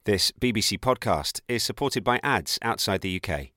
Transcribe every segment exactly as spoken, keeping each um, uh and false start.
This B B C podcast is supported by ads outside the U K.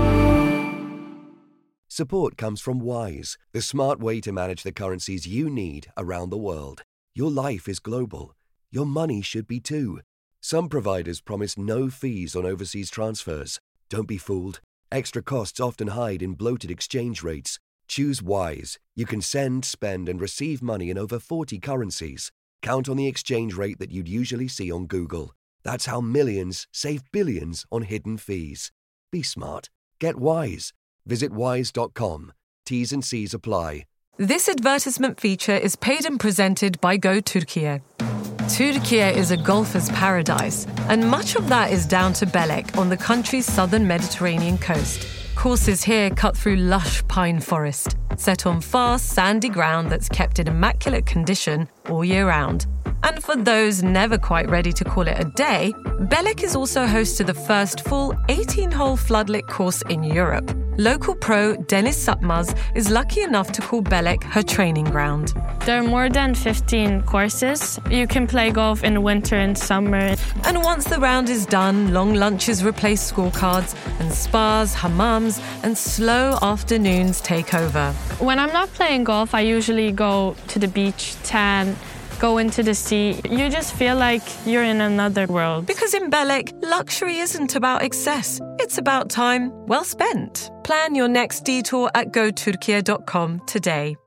Support comes from Wise, the smart way to manage the currencies you need around the world. Your life is global. Your money should be too. Some providers promise no fees on overseas transfers. Don't be fooled. Extra costs often hide in bloated exchange rates. Choose Wise. You can send, spend, and receive money in over forty currencies. Count on the exchange rate that you'd usually see on Google. That's how millions save billions on hidden fees. Be smart. Get Wise. Visit wise dot com. T's and C's apply. This advertisement feature is paid and presented by Go Turkey. Turkey is a golfer's paradise, and much of that is down to Belek on the country's southern Mediterranean coast. Courses here cut through lush pine forest, set on fast, sandy ground that's kept in immaculate condition all year round. And for those never quite ready to call it a day, Belek is also host to the first full eighteen-hole floodlit course in Europe. Local pro Deniz Satmaz is lucky enough to call Belek her training ground. There are more than fifteen courses. You can play golf in winter and summer. And once the round is done, long lunches replace scorecards, and spas, hammams, and slow afternoons take over. When I'm not playing golf, I usually go to the beach, tan, go into the sea. You just feel like you're in another world. Because in Belek, luxury isn't about excess. It's about time well spent. Plan your next detour at go turkey dot com today.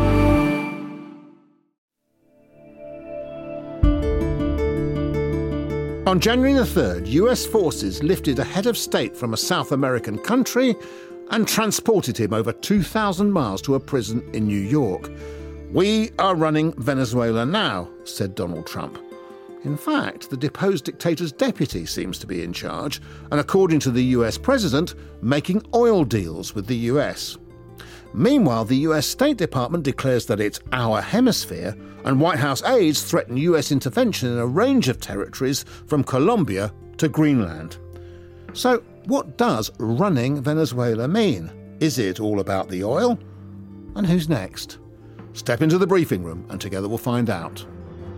On January the third, U S forces lifted a head of state from a South American country and transported him over two thousand miles to a prison in New York. "We are running Venezuela now," said Donald Trump. In fact, the deposed dictator's deputy seems to be in charge, and according to the U S president, making oil deals with the U S. Meanwhile, the U S State Department declares that it's our hemisphere, and White House aides threaten U S intervention in a range of territories from Colombia to Greenland. So, what does running Venezuela mean? Is it all about the oil? And who's next? Step into the briefing room and together we'll find out.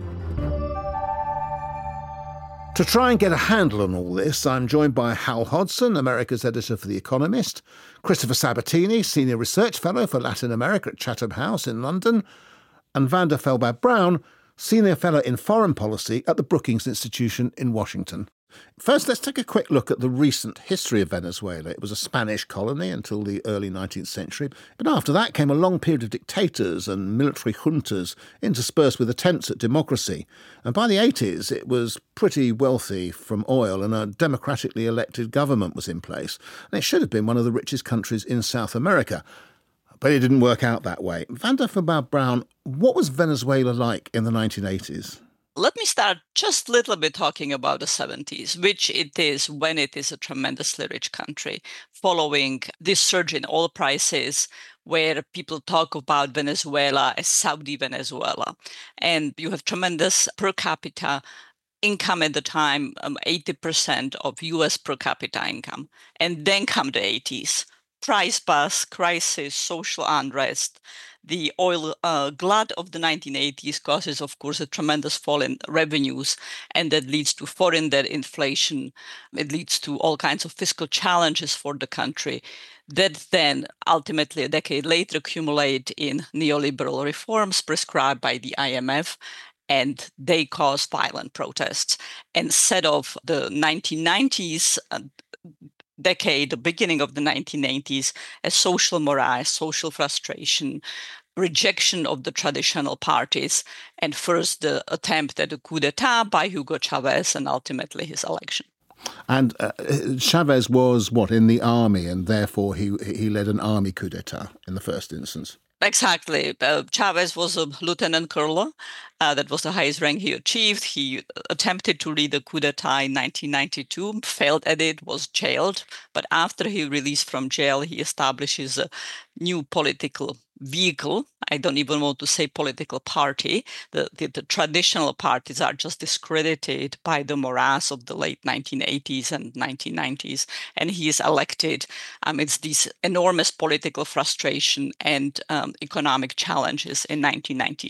To try and get a handle on all this, I'm joined by Hal Hodson, America's editor for The Economist, Christopher Sabatini, Senior Research Fellow for Latin America at Chatham House in London, and Vander Felbab-Brown, Senior Fellow in Foreign Policy at the Brookings Institution in Washington. First, let's take a quick look at the recent history of Venezuela. It was a Spanish colony until the early nineteenth century, but after that came a long period of dictators and military juntas interspersed with attempts at democracy. And by the eighties, it was pretty wealthy from oil and a democratically elected government was in place. And it should have been one of the richest countries in South America. But it didn't work out that way. Vander Felbab-Brown, what was Venezuela like in the nineteen eighties? Let me start just a little bit talking about the seventies, which it is when it is a tremendously rich country, following this surge in oil prices, where people talk about Venezuela as Saudi Venezuela. And you have tremendous per capita income at the time, um, eighty percent of U S per capita income. And then come the eighties. Price bust, crisis, social unrest. The oil uh, glut of the nineteen eighties causes, of course, a tremendous fall in revenues, and that leads to foreign debt inflation. It leads to all kinds of fiscal challenges for the country that then ultimately a decade later accumulate in neoliberal reforms prescribed by the I M F, and they cause violent protests. And set of the nineteen nineties, uh, decade, the beginning of the nineteen nineties, a social morass, social frustration, rejection of the traditional parties, and first the attempt at a coup d'etat by Hugo Chavez and ultimately his election. And uh, Chavez was, what, in the army, and therefore he he led an army coup d'etat in the first instance. Exactly. Uh, Chavez was a lieutenant colonel. Uh, that was the highest rank he achieved. He attempted to lead a coup d'etat in nineteen ninety-two, failed at it, was jailed. But after he released from jail, he establishes a new political vehicle. I don't even want to say political party. The, the, the traditional parties are just discredited by the morass of the late nineteen eighties and nineteen nineties. And he is elected amidst these enormous political frustration and um, economic challenges in nineteen ninety-eight.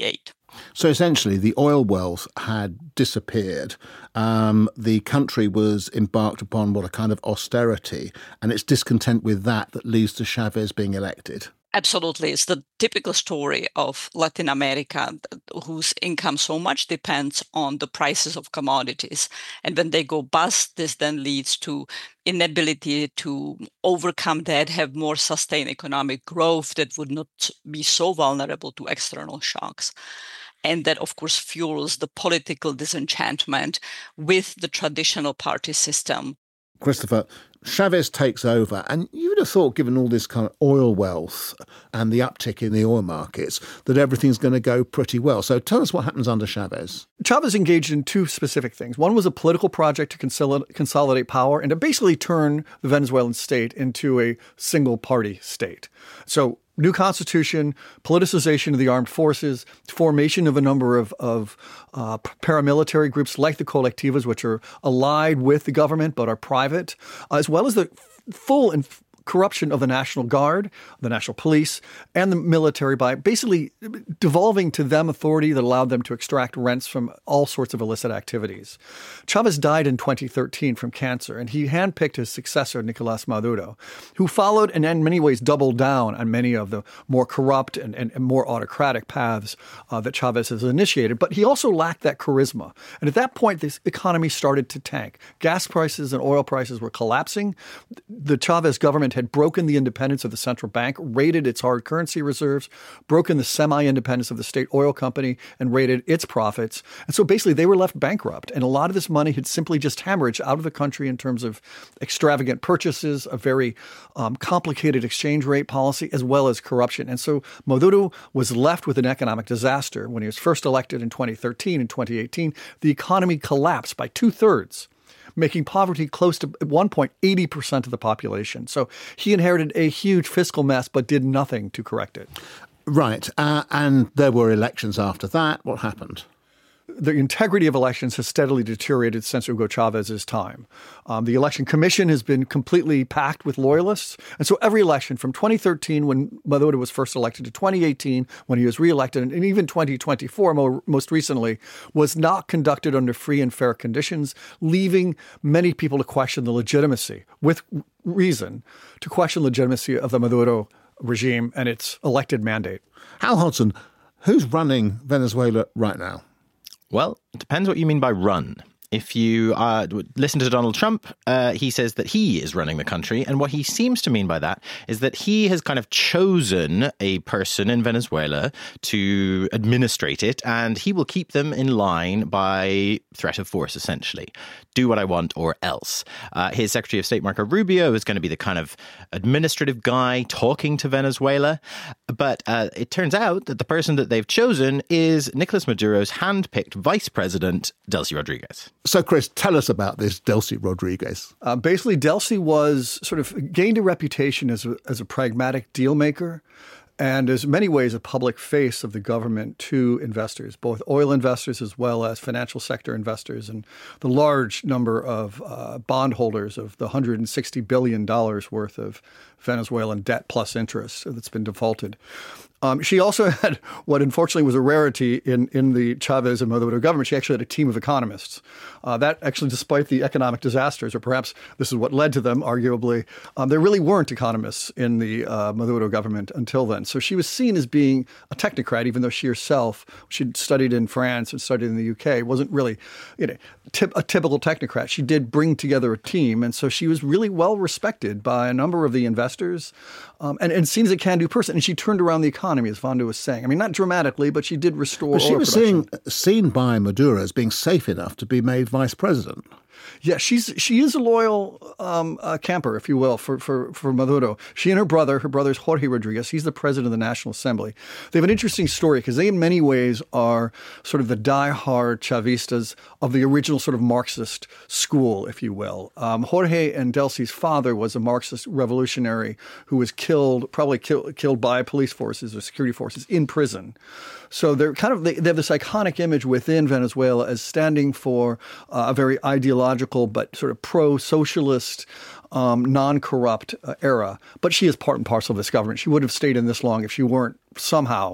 So essentially, the oil wealth had disappeared. Um, the country was embarked upon what a kind of austerity, and it's discontent with that that leads to Chavez being elected. Absolutely. It's the typical story of Latin America, whose income so much depends on the prices of commodities. And when they go bust, this then leads to inability to overcome that, have more sustained economic growth that would not be so vulnerable to external shocks. And that, of course, fuels the political disenchantment with the traditional party system. Christopher, Chavez takes over, and you would have thought, given all this kind of oil wealth and the uptick in the oil markets, that everything's going to go pretty well. So tell us what happens under Chavez. Chavez engaged in two specific things. One was a political project to consolidate, consolidate power and to basically turn the Venezuelan state into a single-party state. So new constitution, politicization of the armed forces, formation of a number of, of uh, paramilitary groups like the Colectivas, which are allied with the government but are private, uh, as well as the f- full and f- corruption of the National Guard, the National Police, and the military by basically devolving to them authority that allowed them to extract rents from all sorts of illicit activities. Chavez died in twenty thirteen from cancer, and he handpicked his successor, Nicolás Maduro, who followed and in many ways doubled down on many of the more corrupt and, and, and more autocratic paths uh, that Chavez has initiated. But he also lacked that charisma. And at that point, this economy started to tank. Gas prices and oil prices were collapsing. The Chavez government had broken the independence of the central bank, raided its hard currency reserves, broken the semi-independence of the state oil company, and raided its profits. And so basically they were left bankrupt. And a lot of this money had simply just hemorrhaged out of the country in terms of extravagant purchases, a very um, complicated exchange rate policy, as well as corruption. And so Maduro was left with an economic disaster. When he was first elected in twenty thirteen and twenty eighteen, the economy collapsed by two-thirds, making poverty close to, at one point, eighty percent of the population. So he inherited a huge fiscal mess, but did nothing to correct it. Right. Uh, and there were elections after that. What happened? The integrity of elections has steadily deteriorated since Hugo Chávez's time. Um, the election commission has been completely packed with loyalists. And so every election from twenty thirteen, when Maduro was first elected, to twenty eighteen, when he was reelected, and even twenty twenty-four, more, most recently, was not conducted under free and fair conditions, leaving many people to question the legitimacy, with reason, to question legitimacy of the Maduro regime and its elected mandate. Hal Hodson, who's running Venezuela right now? Well, it depends what you mean by run. If you uh, listen to Donald Trump, uh, he says that he is running the country. And what he seems to mean by that is that he has kind of chosen a person in Venezuela to administrate it, and he will keep them in line by threat of force, essentially. Do what I want or else. Uh, his Secretary of State, Marco Rubio, is going to be the kind of administrative guy talking to Venezuela. But uh, it turns out that the person that they've chosen is Nicolas Maduro's hand-picked vice president, Delcy Rodriguez. So, Chris, tell us about this Delcy Rodriguez. Uh, basically, Delcy was sort of gained a reputation as a, as a pragmatic deal maker and is in many ways a public face of the government to investors, both oil investors as well as financial sector investors, and the large number of uh, bondholders of the one hundred sixty billion dollars worth of Venezuelan debt plus interest that's been defaulted. Um, she also had what unfortunately was a rarity in, in the Chavez and Maduro government. She actually had a team of economists. Uh, that actually, despite the economic disasters, or perhaps this is what led to them, arguably, um, there really weren't economists in the uh, Maduro government until then. So she was seen as being a technocrat, even though she herself, she'd studied in France and studied in the U K, wasn't really, you know, tip, a typical technocrat. She did bring together a team, and so she was really well respected by a number of the investors, um, and, and seen as a can-do person. And she turned around the economy, as Vando was saying. I mean, not dramatically, but she did restore But she oil was production. seeing, seen by Maduro as being safe enough to be made vice president. Yeah, she's she is a loyal um, uh, camper, if you will, for, for, for Maduro. She and her brother, her brother's Jorge Rodriguez, he's the president of the National Assembly. They have an interesting story because they in many ways are sort of the diehard Chavistas of the original sort of Marxist school, if you will. Um, Jorge and Delcy's father was a Marxist revolutionary who was killed, probably kill, killed by police forces or security forces in prison. So they're kind of, they, they have this iconic image within Venezuela as standing for uh, a very ideological but sort of pro-socialist, um, non-corrupt uh, era. But she is part and parcel of this government. She would have stayed in this long if she weren't somehow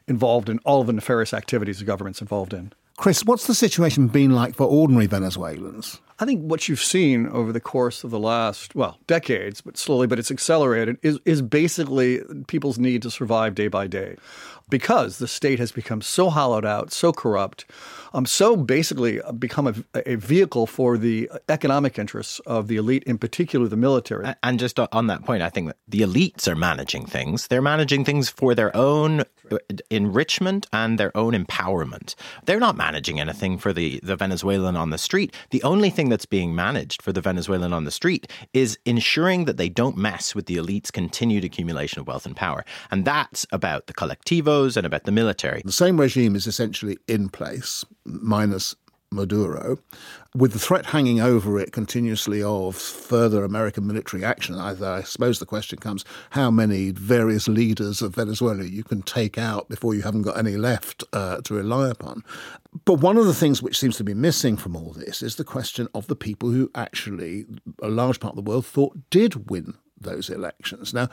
involved in all of the nefarious activities the government's involved in. Chris, what's the situation been like for ordinary Venezuelans? I think what you've seen over the course of the last, well, decades, but slowly, but it's accelerated, is, is basically people's need to survive day by day. Because the state has become so hollowed out, so corrupt, um, so basically become a, a vehicle for the economic interests of the elite, in particular the military. And just on that point, I think that the elites are managing things. They're managing things for their own enrichment and their own empowerment. They're not managing anything for the, the Venezuelan on the street. The only thing that's being managed for the Venezuelan on the street is ensuring that they don't mess with the elite's continued accumulation of wealth and power. And that's about the collectivos and about the military. The same regime is essentially in place, minus Maduro, with the threat hanging over it continuously of further American military action. I, I suppose the question comes, how many various leaders of Venezuela you can take out before you haven't got any left uh, to rely upon. But one of the things which seems to be missing from all this is the question of the people who actually, a large part of the world, thought did win those elections. Now,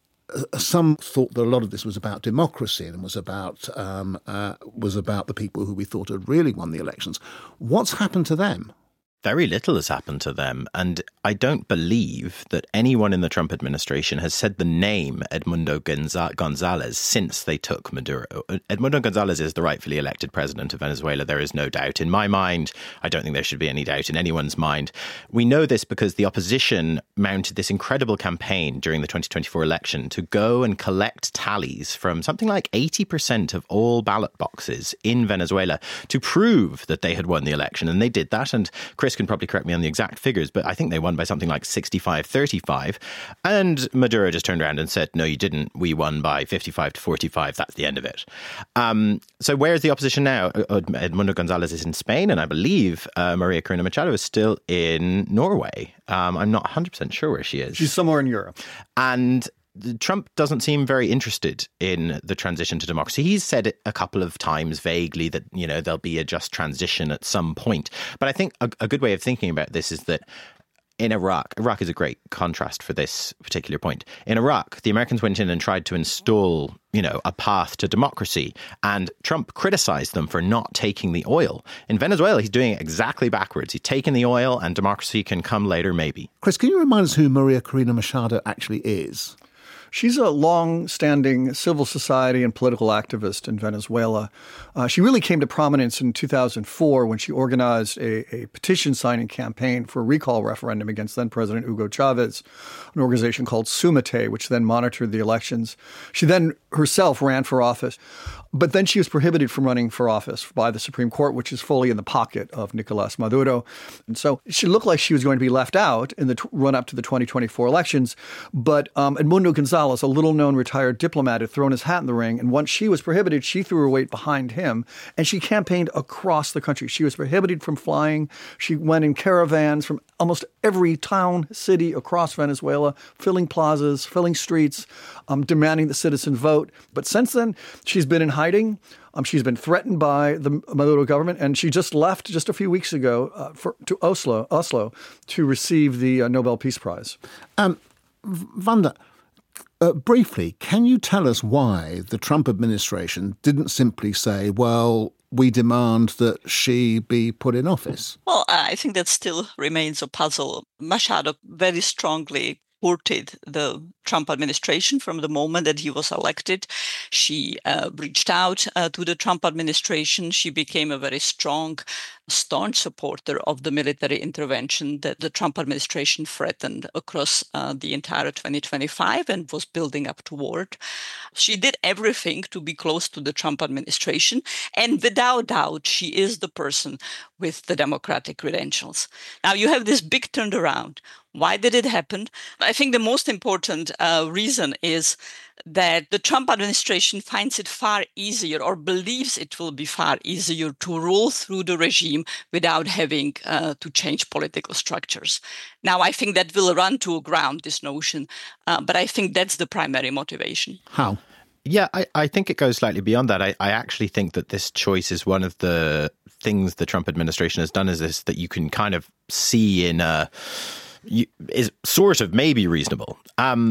some thought that a lot of this was about democracy and was about um, uh, was about the people who we thought had really won the elections. What's happened to them? Very little has happened to them. And I don't believe that anyone in the Trump administration has said the name Edmundo Gonza- Gonzalez since they took Maduro. Edmundo Gonzalez is the rightfully elected president of Venezuela. There is no doubt in my mind. I don't think there should be any doubt in anyone's mind. We know this because the opposition mounted this incredible campaign during the twenty twenty-four election to go and collect tallies from something like eighty percent of all ballot boxes in Venezuela to prove that they had won the election. And they did that. And Chris can probably correct me on the exact figures, but I think they won by something like sixty-five thirty-five. And Maduro just turned around and said, no, you didn't. We won by fifty-five to forty-five. That's the end of it. Um, so where's the opposition now? Edmundo Gonzalez is in Spain, and I believe uh, Maria Corina Machado is still in Norway. Um, I'm not one hundred percent sure where she is. She's somewhere in Europe. And Trump doesn't seem very interested in the transition to democracy. He's said it a couple of times vaguely that, you know, there'll be a just transition at some point. But I think a, a good way of thinking about this is that in Iraq, Iraq is a great contrast for this particular point. In Iraq, the Americans went in and tried to install, you know, a path to democracy, and Trump criticized them for not taking the oil. In Venezuela, he's doing it exactly backwards. He's taken the oil, and democracy can come later, maybe. Chris, can you remind us who Maria Corina Machado actually is? She's a long-standing civil society and political activist in Venezuela. Uh, she really came to prominence in two thousand four when she organized a, a petition signing campaign for a recall referendum against then-President Hugo Chavez, an organization called Sumite, which then monitored the elections. She then herself ran for office, but then she was prohibited from running for office by the Supreme Court, which is fully in the pocket of Nicolas Maduro. And so she looked like she was going to be left out in the t- run-up to the twenty twenty-four elections, but um, Edmundo Gonzalez, a little-known retired diplomat, had thrown his hat in the ring, and once she was prohibited, she threw her weight behind him, and she campaigned across the country. She was prohibited from flying. She went in caravans from almost every town, city across Venezuela, filling plazas, filling streets, um, demanding the citizen vote. But since then, she's been in hiding. Um, she's been threatened by the Maduro government, and she just left just a few weeks ago uh, for, to Oslo, Oslo to receive the uh, Nobel Peace Prize. Um, Wanda, Uh, briefly, can you tell us why the Trump administration didn't simply say, well, we demand that she be put in office? Well, I think that still remains a puzzle. Machado very strongly supported the Trump administration from the moment that he was elected. She uh, reached out uh, to the Trump administration. She became a very strong, staunch supporter of the military intervention that the Trump administration threatened across uh, the entire twenty twenty-five and was building up toward. She did everything to be close to the Trump administration. And without doubt, she is the person with the democratic credentials. Now, you have this big turnaround. Why did it happen? I think the most important uh, reason is that the Trump administration finds it far easier, or believes it will be far easier, to rule through the regime without having uh, to change political structures. Now, I think that will run to ground, this notion, uh, but I think that's the primary motivation. How? Yeah, I, I think it goes slightly beyond that. I, I actually think that this choice is one of the things the Trump administration has done is this, that you can kind of see in a, you, is sort of maybe reasonable. Um,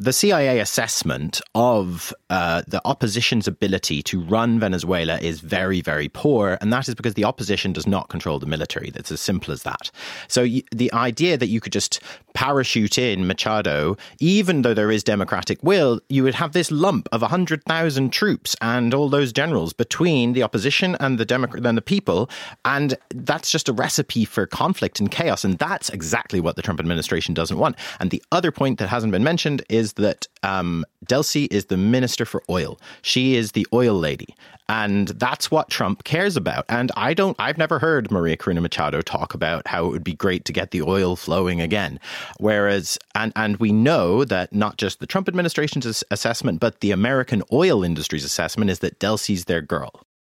the C I A assessment of uh, the opposition's ability to run Venezuela is very, very poor. And that is because the opposition does not control the military. That's as simple as that. So y- the idea that you could just parachute in Machado, even though there is democratic will, you would have this lump of one hundred thousand troops and all those generals between the opposition and the Democrat and the people. And that's just a recipe for conflict and chaos. And that's exactly what the Trump administration doesn't want. And the other point that hasn't been mentioned is that um, Delcy is the minister for oil. She is the oil lady. And that's what Trump cares about. And I don't, I've never heard Maria Corina Machado talk about how it would be great to get the oil flowing again. Whereas, and, and we know that not just the Trump administration's assessment, but the American oil industry's assessment is that Delcy's their girl.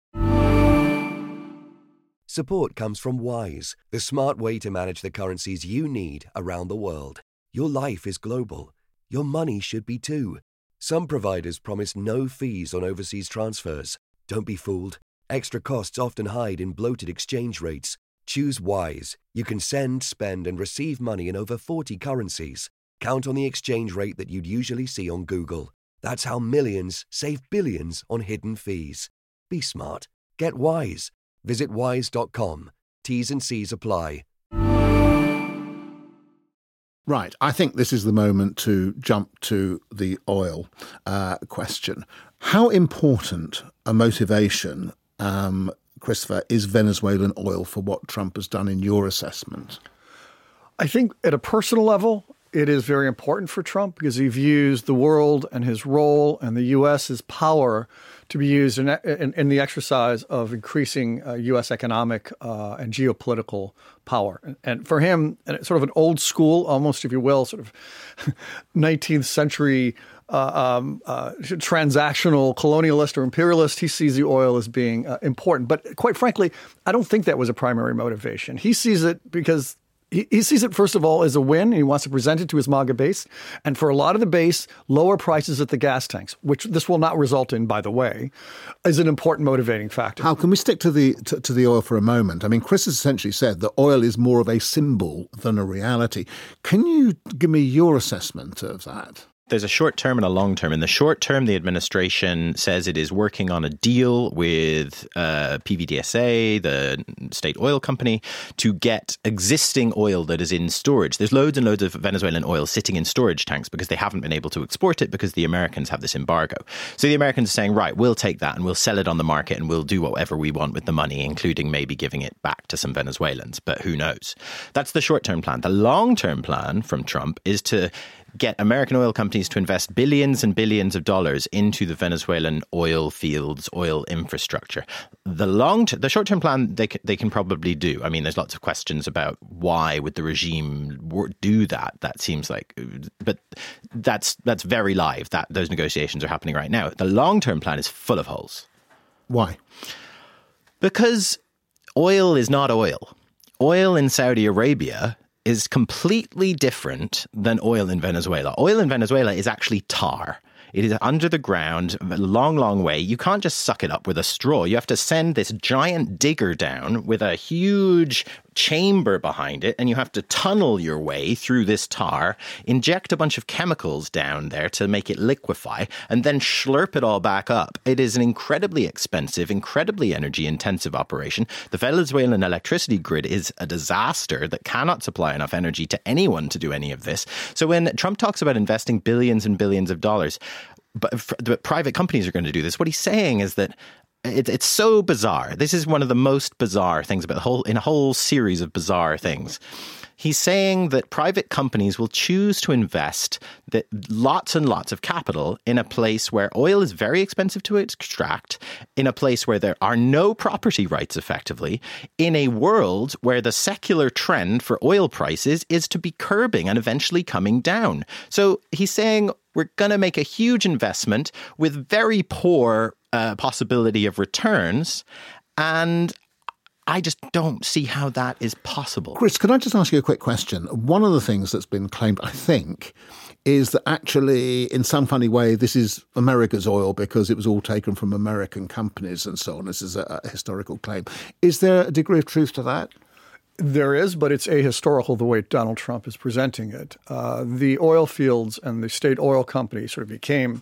Support comes from Wise, the smart way to manage the currencies you need around the world. Your life is global. Your money should be too. Some providers promise no fees on overseas transfers. Don't be fooled. Extra costs often hide in bloated exchange rates. Choose Wise. You can send, spend, and receive money in over forty currencies. Count on the exchange rate that you'd usually see on Google. That's how millions save billions on hidden fees. Be smart. Get Wise. Visit wise dot com. T's and C's apply. Right. I think this is the moment to jump to the oil uh, question. How important a motivation, um, Christopher, is Venezuelan oil for what Trump has done in your assessment? I think at a personal level, it is very important for Trump because he views the world and his role and the U S's power to be used in, in, in the exercise of increasing uh, U S economic uh, and geopolitical power. And, and for him, sort of an old school, almost, if you will, sort of nineteenth century uh, um, uh, transactional colonialist or imperialist, he sees the oil as being uh, important. But quite frankly, I don't think that was a primary motivation. He sees it because He sees it, first of all, as a win, and he wants to present it to his MAGA base. And for a lot of the base, lower prices at the gas tanks, which this will not result in, by the way, is an important motivating factor. How can we stick to the to, to the oil for a moment? I mean, Chris has essentially said that oil is more of a symbol than a reality. Can you give me your assessment of that? There's a short term and a long term. In the short term, the administration says it is working on a deal with uh, P V D S A, the state oil company, to get existing oil that is in storage. There's loads and loads of Venezuelan oil sitting in storage tanks because they haven't been able to export it because the Americans have this embargo. So the Americans are saying, right, we'll take that and we'll sell it on the market and we'll do whatever we want with the money, including maybe giving it back to some Venezuelans. But who knows? That's the short term plan. The long term plan from Trump is to get American oil companies to invest billions and billions of dollars into the Venezuelan oil fields, oil infrastructure. The long, t- the short-term plan they can, they can probably do. I mean, there's lots of questions about why would the regime do that. That seems like, but that's that's very live. That those negotiations are happening right now. The long-term plan is full of holes. Why? Because oil is not oil. Oil in Saudi Arabia is completely different than oil in Venezuela. Oil in Venezuela is actually tar. It is under the ground, a long, long way. You can't just suck it up with a straw. You have to send this giant digger down with a huge chamber behind it, and you have to tunnel your way through this tar, inject a bunch of chemicals down there to make it liquefy, and then slurp it all back up. It is an incredibly expensive, incredibly energy-intensive operation. The Venezuelan electricity grid is a disaster that cannot supply enough energy to anyone to do any of this. So when Trump talks about investing billions and billions of dollars, but, but private companies are going to do this, what he's saying is that It, it's so bizarre. This is one of the most bizarre things about the whole, in a whole series of bizarre things. He's saying that private companies will choose to invest that lots and lots of capital in a place where oil is very expensive to extract, in a place where there are no property rights effectively, in a world where the secular trend for oil prices is to be curbing and eventually coming down. So he's saying we're going to make a huge investment with very poor uh, possibility of returns, and I just don't see how that is possible. Chris, can I just ask you a quick question? One of the things that's been claimed, I think, is that actually, in some funny way, this is America's oil because it was all taken from American companies and so on. This is a, a historical claim. Is there a degree of truth to that? There is, but it's ahistorical the way Donald Trump is presenting it. Uh, the oil fields and the state oil company sort of became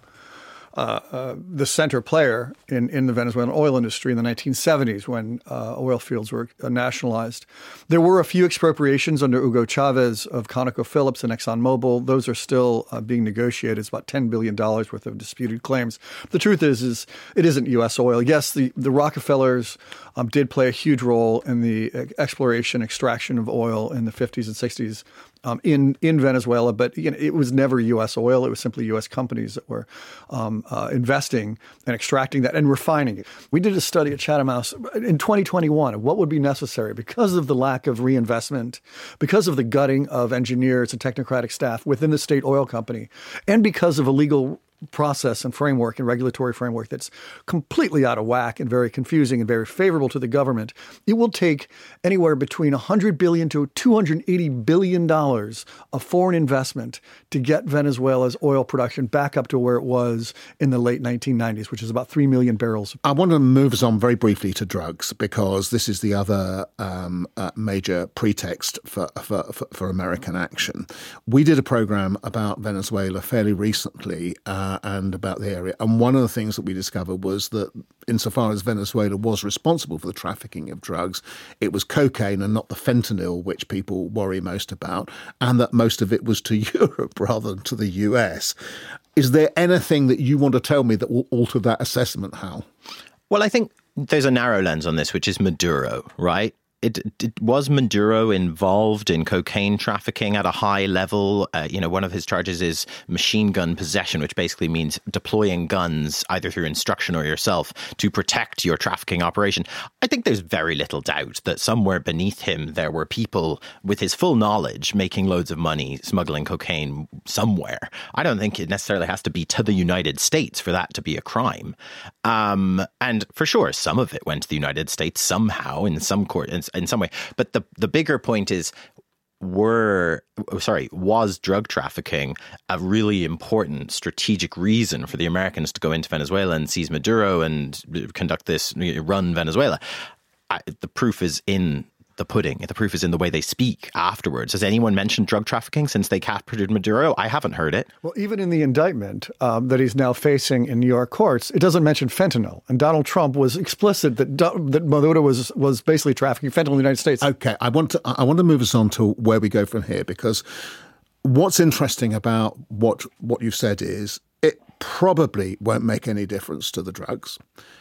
Uh, uh, the center player in, in the Venezuelan oil industry in the nineteen seventies when uh, oil fields were uh, nationalized. There were a few expropriations under Hugo Chavez of ConocoPhillips and ExxonMobil. Those are still uh, being negotiated. It's about ten billion dollars worth of disputed claims. The truth is, is it isn't U S oil. Yes, the, the Rockefellers um, did play a huge role in the exploration, extraction of oil in the fifties and sixties. Um, in, in Venezuela, but you know, it was never U S oil. It was simply U S companies that were um, uh, investing and extracting that and refining it. We did a study at Chatham House in twenty twenty-one of what would be necessary because of the lack of reinvestment, because of the gutting of engineers and technocratic staff within the state oil company, and because of a legal process and framework and regulatory framework that's completely out of whack and very confusing and very favorable to the government. It will take anywhere between one hundred billion dollars to two hundred eighty billion dollars of foreign investment to get Venezuela's oil production back up to where it was in the late nineteen nineties, which is about three million barrels. I want to move us on very briefly to drugs, because this is the other um, uh, major pretext for, for, for, for American action. We did a program about Venezuela fairly recently, uh, Uh, and about the area. And one of the things that we discovered was that insofar as Venezuela was responsible for the trafficking of drugs, it was cocaine and not the fentanyl, which people worry most about, and that most of it was to Europe rather than to the U S. Is there anything that you want to tell me that will alter that assessment, Hal? Well, I think there's a narrow lens on this, which is Maduro, right? It, it was Maduro involved in cocaine trafficking at a high level. Uh, you know, one of his charges is machine gun possession, which basically means deploying guns either through instruction or yourself to protect your trafficking operation. I think there's very little doubt that somewhere beneath him there were people with his full knowledge making loads of money smuggling cocaine somewhere. I don't think it necessarily has to be to the United States for that to be a crime. Um, and for sure, some of it went to the United States somehow in some court. In, in some way. But the, the bigger point is, were, sorry, was drug trafficking a really important strategic reason for the Americans to go into Venezuela and seize Maduro and conduct this, run Venezuela? I, the proof is in the pudding. The proof is in the way they speak afterwards. Has anyone mentioned drug trafficking since they captured Maduro? I haven't heard it. Well, even in the indictment um, that he's now facing in New York courts, it doesn't mention fentanyl. And Donald Trump was explicit that that Maduro was was basically trafficking fentanyl in the United States. Okay, I want to I want to move us on to where we go from here, because what's interesting about what what you've said is it probably won't make any difference to the drugs.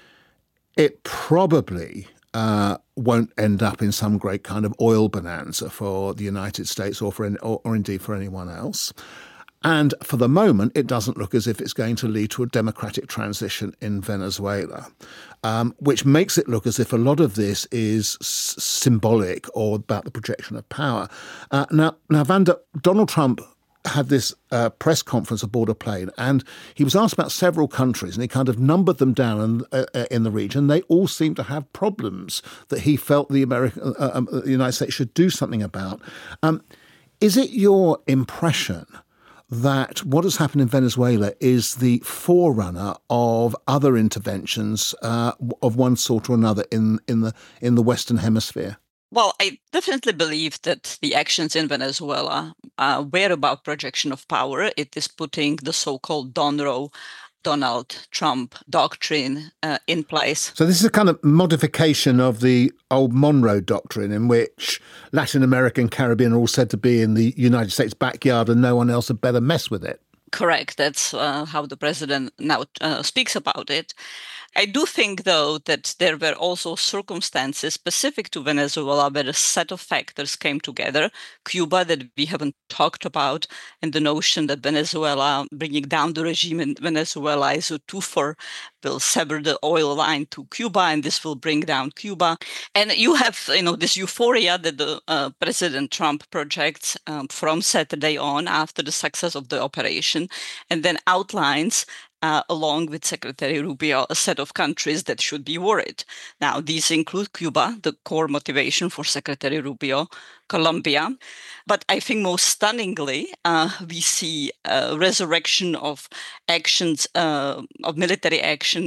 It probably Uh, won't end up in some great kind of oil bonanza for the United States or for any, or, or indeed for anyone else. And for the moment, it doesn't look as if it's going to lead to a democratic transition in Venezuela, um, which makes it look as if a lot of this is s- symbolic or about the projection of power. Uh, now, now, Vanda, Donald Trump had this uh, press conference aboard a plane, and he was asked about several countries, and he kind of numbered them down in, uh, in the region. They all seem to have problems that he felt the American, uh, um, the United States should do something about. Um, is it your impression that what has happened in Venezuela is the forerunner of other interventions uh, of one sort or another in in the in the Western Hemisphere? Well, I definitely believe that the actions in Venezuela uh, were about projection of power. It is putting the so-called Donroe, Donald Trump doctrine uh, in place. So this is a kind of modification of the old Monroe Doctrine, in which Latin America and Caribbean are all said to be in the United States backyard and no one else had better mess with it. Correct. That's uh, how the president now uh, speaks about it. I do think, though, that there were also circumstances specific to Venezuela where a set of factors came together. Cuba, that we haven't talked about, and the notion that Venezuela, bringing down the regime in Venezuela is a twofer, will sever the oil line to Cuba, and this will bring down Cuba. And you have, you know, this euphoria that the uh, President Trump projects um, from Saturday on after the success of the operation, and then outlines Uh, along with Secretary Rubio, a set of countries that should be worried. Now, these include Cuba, the core motivation for Secretary Rubio, Colombia. But I think most stunningly, uh, we see a resurrection of actions, uh, of military action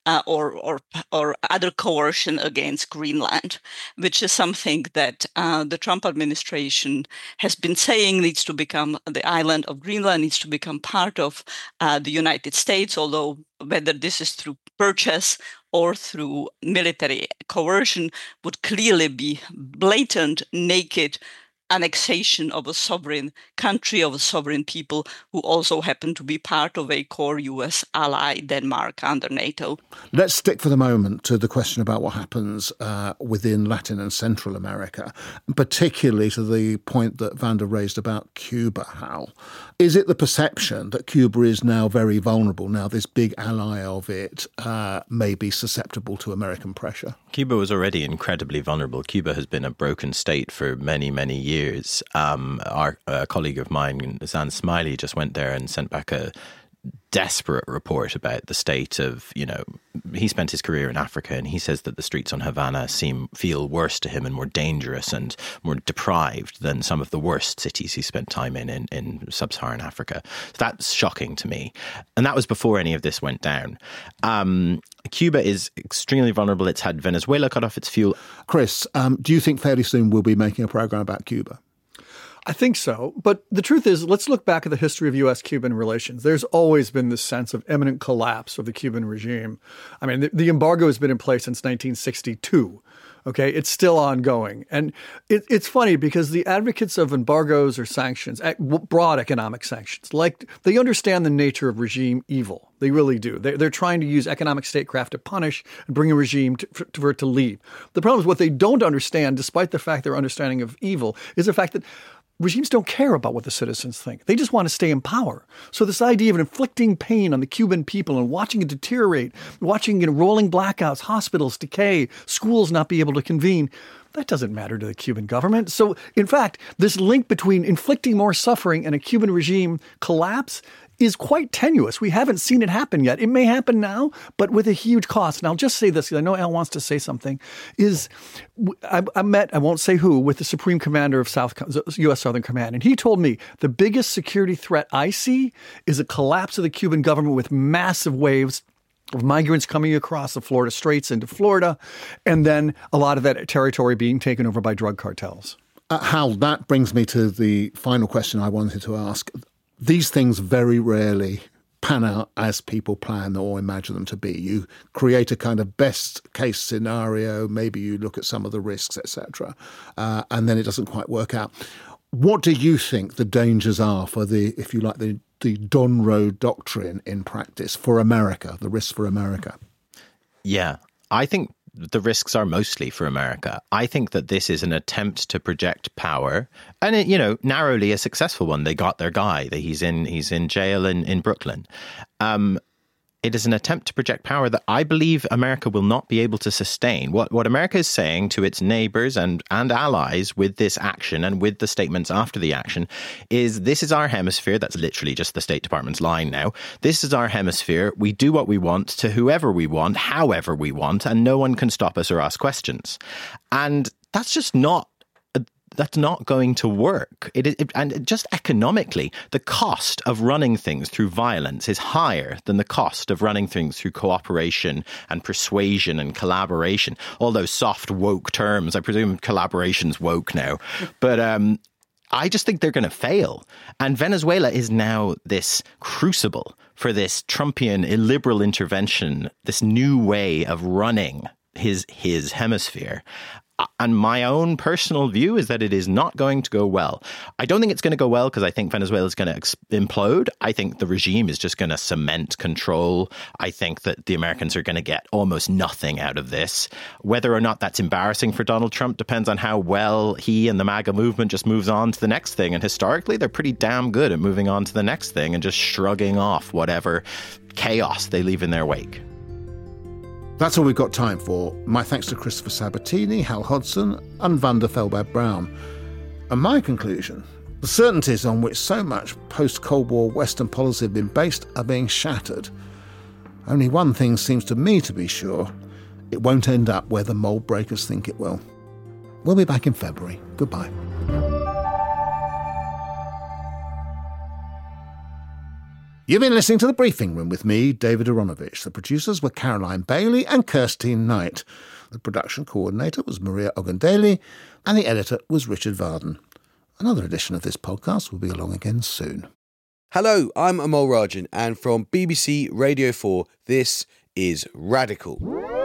uh, or, or or other coercion against Greenland, which is something that uh, the Trump administration has been saying needs to become, the island of Greenland needs to become part of uh, the United States, although whether this is through purchase or through military coercion would clearly be blatant, naked annexation of a sovereign country, of a sovereign people who also happen to be part of a core U S ally, Denmark, under NATO. Let's stick for the moment to the question about what happens uh, within Latin and Central America, particularly to the point that Wanda raised about Cuba, Hal. Is it the perception that Cuba is now very vulnerable, now this big ally of it uh, may be susceptible to American pressure? Cuba was already incredibly vulnerable. Cuba has been a broken state for many, many years. Um, our uh, colleague of mine, Zan Smiley, just went there and sent back a desperate report about the state of, you know, he spent his career in Africa, and he says that the streets on Havana seem feel worse to him and more dangerous and more deprived than some of the worst cities he spent time in in, in sub-Saharan Africa. So that's shocking to me. And that was before any of this went down. Um, Cuba is extremely vulnerable. It's had Venezuela cut off its fuel. Chris, um, do you think fairly soon we'll be making a program about Cuba? I think so. But the truth is, let's look back at the history of U S Cuban relations. There's always been this sense of imminent collapse of the Cuban regime. I mean, the, the embargo has been in place since nineteen sixty-two. Okay, it's still ongoing. And it, it's funny because the advocates of embargoes or sanctions, broad economic sanctions, like they understand the nature of regime evil. They really do. They, they're trying to use economic statecraft to punish and bring a regime to, for, for it to leave. The problem is what they don't understand, despite the fact their understanding of evil, is the fact that regimes don't care about what the citizens think. They just want to stay in power. So this idea of inflicting pain on the Cuban people and watching it deteriorate, watching you know, rolling blackouts, hospitals decay, schools not be able to convene, that doesn't matter to the Cuban government. So, in fact, this link between inflicting more suffering and a Cuban regime collapse is quite tenuous. We haven't seen it happen yet. It may happen now, but with a huge cost. And I'll just say this, because I know Al wants to say something, is I, I met, I won't say who, with the Supreme Commander of South U S Southern Command. And he told me the biggest security threat I see is a collapse of the Cuban government with massive waves of migrants coming across the Florida Straits into Florida, and then a lot of that territory being taken over by drug cartels. Uh, Hal, that brings me to the final question I wanted to ask. These things very rarely pan out as people plan or imagine them to be. You create a kind of best case scenario, maybe you look at some of the risks, et cetera, uh, and then it doesn't quite work out. What do you think the dangers are for the, if you like, the, the Donroe Doctrine in practice for America, the risks for America? Yeah, I think the risks are mostly for America. I think that this is an attempt to project power, and it, you know, narrowly a successful one. They got their guy. He's in he's in jail in in Brooklyn. Um, it is an attempt to project power that I believe America will not be able to sustain. What what America is saying to its neighbors and and allies with this action and with the statements after the action is, this is our hemisphere. That's literally just the State Department's line now. This is our hemisphere. We do what we want to whoever we want, however we want, and no one can stop us or ask questions. And that's just not That's not going to work. It, it, and just economically, the cost of running things through violence is higher than the cost of running things through cooperation and persuasion and collaboration. All those soft woke terms. I presume collaboration's woke now. But um, I just think they're going to fail. And Venezuela is now this crucible for this Trumpian illiberal intervention, this new way of running his his hemisphere. And my own personal view is that it is not going to go well. I don't think it's going to go well because I think Venezuela is going to ex- implode. I think the regime is just going to cement control. I think that the Americans are going to get almost nothing out of this. Whether or not that's embarrassing for Donald Trump depends on how well he and the MAGA movement just moves on to the next thing. And historically, they're pretty damn good at moving on to the next thing and just shrugging off whatever chaos they leave in their wake. That's all we've got time for. My thanks to Christopher Sabatini, Hal Hodson and Wanda Felbab-Brown. And my conclusion, the certainties on which so much post-Cold War Western policy had been based are being shattered. Only one thing seems to me to be sure. It won't end up where the mold breakers think it will. We'll be back in February. Goodbye. You've been listening to The Briefing Room with me, David Aronovich. The producers were Caroline Bailey and Kirstine Knight. The production coordinator was Maria Ogundele, and the editor was Richard Varden. Another edition of this podcast will be along again soon. Hello, I'm Amol Rajan, and from B B C Radio four, this is Radical.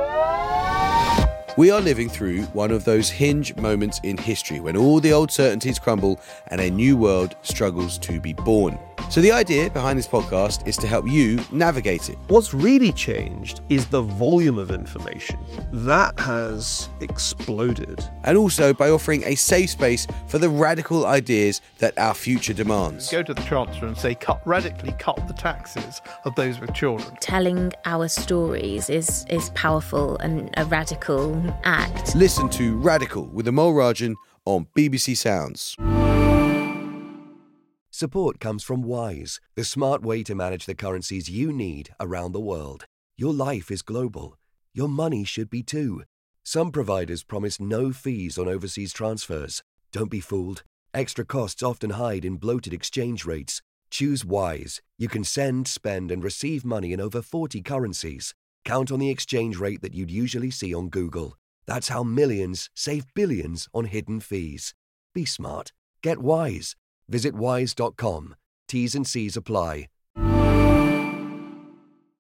We are living through one of those hinge moments in history when all the old certainties crumble and a new world struggles to be born. So the idea behind this podcast is to help you navigate it. What's really changed is the volume of information. That has exploded. And also by offering a safe space for the radical ideas that our future demands. Go to the Chancellor and say, cut radically cut the taxes of those with children. Telling our stories is, is powerful and a radical act. Listen to Radical with Amol Rajan on B B C Sounds. Support comes from Wise, the smart way to manage the currencies you need around the world. Your life is global. Your money should be too. Some providers promise no fees on overseas transfers. Don't be fooled. Extra costs often hide in bloated exchange rates. Choose Wise. You can send, spend, and receive money in over forty currencies. Count on the exchange rate that you'd usually see on Google. That's how millions save billions on hidden fees. Be smart. Get Wise. Visit wise dot com. T's and C's apply.